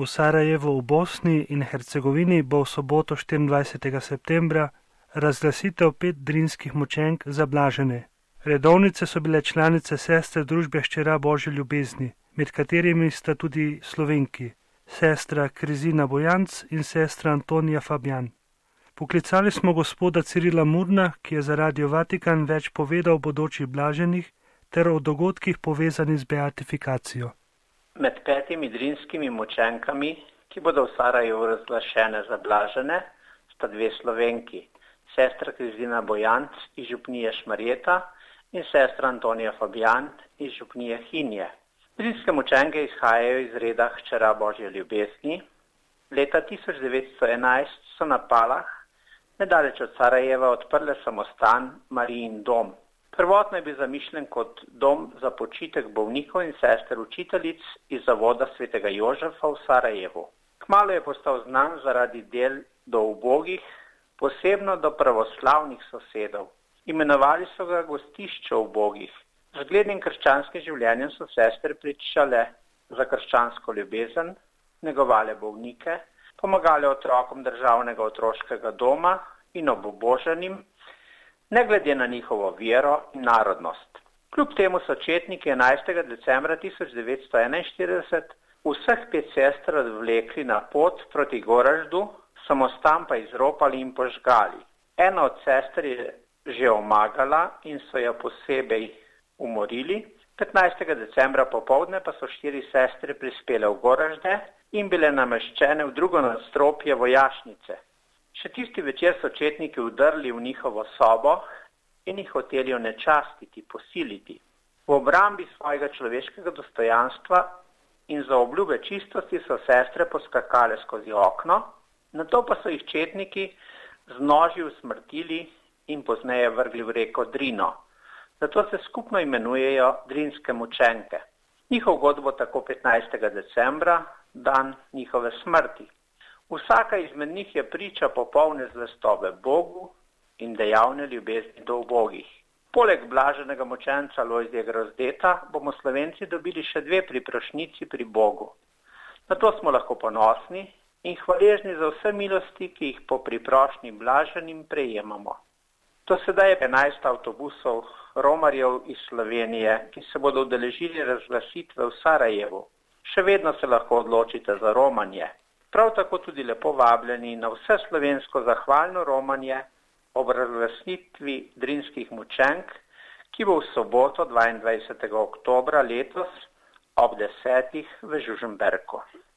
V Sarajevu v Bosni in Hercegovini bo v soboto 24. septembra razglasitev 5 drinskih mučenk za blažene. Redovnice so bile članice sestre družbe Hčera Božje ljubezni, med katerimi sta tudi Slovenki, sestra Krizina Bojanc in sestra Antonija Fabjan. Poklicali smo gospoda Cirila Murna, ki je za Radio Vatikan več povedal o bodočih blaženih ter o dogodkih povezanih z beatifikacijo. Med 5 drinskimi mučenkami, ki bodo v Sarajevu razglašene za blažene, sta 2 Slovenki, sestra Krizina Bojanc iz župnije Šmarjeta in sestra Antonija Fabjan iz župnije Hinje. Drinske mučenke izhajajo iz reda Hčera Božje ljubezni. Leta 1911 so na Palah, nedaleč od Sarajeva, odprle samostan Marijin dom. Prvotno je bil zamišljen kot dom za počitek bolnikov in sester učiteljic iz zavoda svetega Jožefa v Sarajevu. Kmalu je postal znan zaradi del do ubogih, posebno do pravoslavnih sosedov. Imenovali so ga gostišče ubogih. Z zglednim krščanskim življenjem so sestre pričale za krščansko ljubezen, negovale bolnike, pomagale otrokom državnega otroškega doma in obubožanim, ne glede na njihovo vero in narodnost. Kljub temu so četniki 11. decembra 1941 vseh 5 sester odvlekli na pot proti Goraždu, samostan pa izropali in požgali. Ena od sester je že omagala in so jo posebej umorili. 15. decembra popoldne pa so 4 sestre prispele v Goražde in bile nameščene v drugo nadstropje vojašnice. Še tisti večer so četniki vdrli v njihovo sobo in jih hoteli onečastiti, posiliti. V obrambi svojega človeškega dostojanstva in za obljube čistosti so sestre poskakale skozi okno, nato pa so jih četniki z noži usmrtili in pozneje vrgli v reko Drino. Zato se skupno imenujejo drinske mučenke. Njihov god bo tako 15. decembra, dan njihove smrti. Vsaka izmed njih je priča popolne zvestobe Bogu in dejavne ljubezni do ubogih. Poleg blaženega mučenca Lojzija Grozdeta bomo Slovenci dobili še 2 priprošnjici pri Bogu. Na to smo lahko ponosni in hvaležni za vse milosti, ki jih po priprošnji blaženim prejemamo. Do sedaj je 11 avtobusov romarjev iz Slovenije, ki se bodo udeležili razglasitve v Sarajevu. Še vedno se lahko odločite za romanje. Prav tako tudi lepo vabljeni na vse slovensko zahvalno romanje ob razglasitvi drinskih mučenk, ki bo v soboto 22. oktobra letos ob 10. v Žužemberku.